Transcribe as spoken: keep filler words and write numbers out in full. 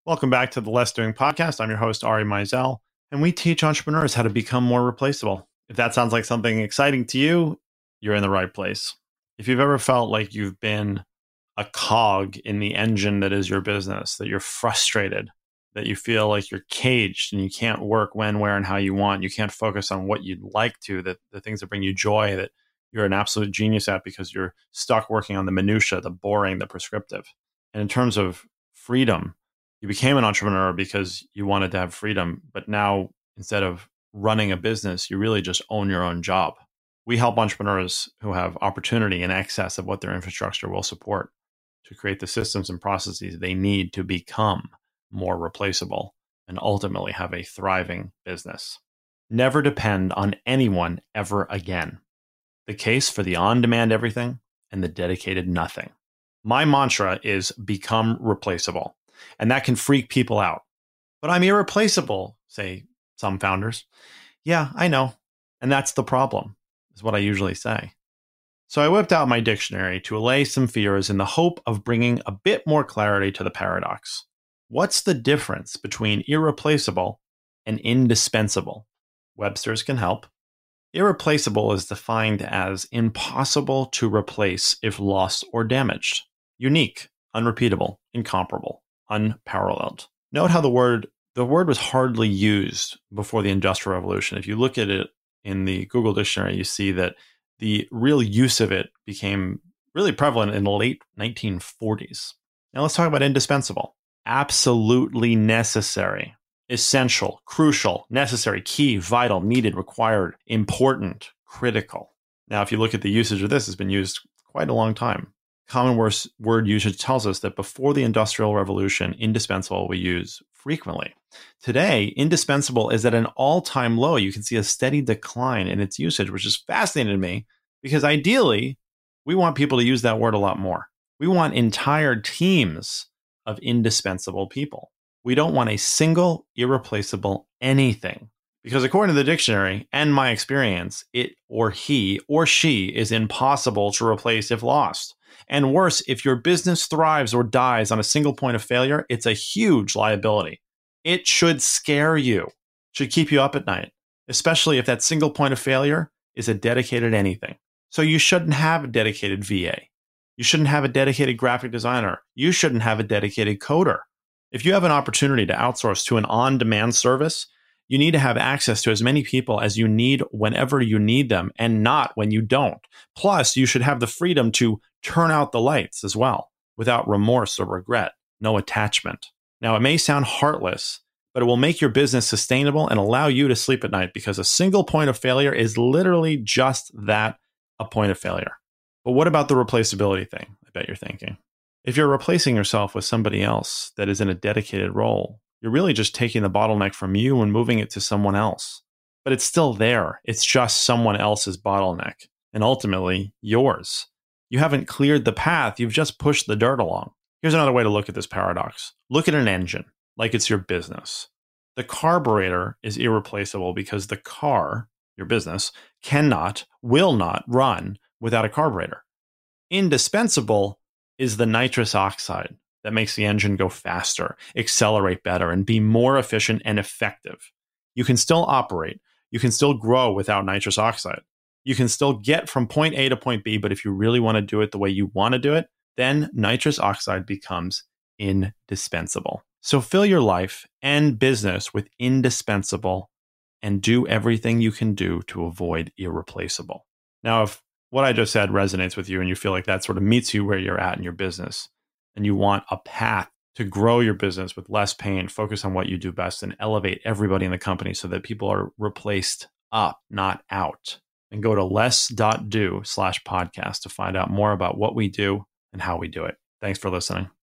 Welcome back to the Less Doing Podcast. I'm your host, Ari Meisel, and we teach entrepreneurs how to become more replaceable. If that sounds like something exciting to you, you're in the right place. If you've ever felt like you've been a cog in the engine that is your business, that you're frustrated, that you feel like you're caged and you can't work when, where, and how you want, you can't focus on what you'd like to, that the things that bring you joy, that you're an absolute genius at because you're stuck working on the minutia, the boring, the prescriptive. And in terms of freedom, you became an entrepreneur because you wanted to have freedom, but now instead of running a business, you really just own your own job. We help entrepreneurs who have opportunity in excess of what their infrastructure will support to create the systems and processes they need to become more replaceable and ultimately have a thriving business. Never depend on anyone ever again. The case for the on-demand everything and the dedicated nothing. My mantra is become replaceable. And that can freak people out. But I'm irreplaceable, say some founders. Yeah, I know. And that's the problem, is what I usually say. So I whipped out my dictionary to allay some fears in the hope of bringing a bit more clarity to the paradox. What's the difference between irreplaceable and indispensable? Webster's can help. Irreplaceable is defined as impossible to replace if lost or damaged. Unique, unrepeatable, incomparable. Unparalleled. Note how the word the word was hardly used before the Industrial Revolution. If you look at it in the Google Dictionary, you see that the real use of it became really prevalent in the late nineteen forties. Now let's talk about indispensable. Absolutely necessary, essential, crucial, necessary, key, vital, needed, required, important, critical. Now, if you look at the usage of this, it's been used quite a long time. Common word usage tells us that before the Industrial Revolution, indispensable we use frequently. Today, indispensable is at an all-time low. You can see a steady decline in its usage, which is fascinating to me because ideally, we want people to use that word a lot more. We want entire teams of indispensable people. We don't want a single, irreplaceable anything. Because according to the dictionary and my experience, it or he or she is impossible to replace if lost. And worse, if your business thrives or dies on a single point of failure, it's a huge liability. It should scare you, should keep you up at night, especially if that single point of failure is a dedicated anything. So you shouldn't have a dedicated V A. You shouldn't have a dedicated graphic designer. You shouldn't have a dedicated coder. If you have an opportunity to outsource to an on-demand service, you need to have access to as many people as you need whenever you need them and not when you don't. Plus, you should have the freedom to turn out the lights as well without remorse or regret, no attachment. Now, it may sound heartless, but it will make your business sustainable and allow you to sleep at night because a single point of failure is literally just that, a point of failure. But what about the replaceability thing? I bet you're thinking. If you're replacing yourself with somebody else that is in a dedicated role, you're really just taking the bottleneck from you and moving it to someone else. But it's still there. It's just someone else's bottleneck, and ultimately yours. You haven't cleared the path. You've just pushed the dirt along. Here's another way to look at this paradox. Look at an engine like it's your business. The carburetor is irreplaceable because the car, your business, cannot, will not run without a carburetor. Indispensable is the nitrous oxide that makes the engine go faster, accelerate better, and be more efficient and effective. You can still operate. You can still grow without nitrous oxide. You can still get from point A to point B, but if you really want to do it the way you want to do it, then nitrous oxide becomes indispensable. So fill your life and business with indispensable and do everything you can do to avoid irreplaceable. Now, if what I just said resonates with you and you feel like that sort of meets you where you're at in your business, and you want a path to grow your business with less pain, focus on what you do best, and elevate everybody in the company so that people are replaced up, not out. And go to less.do slash podcast to find out more about what we do and how we do it. Thanks for listening.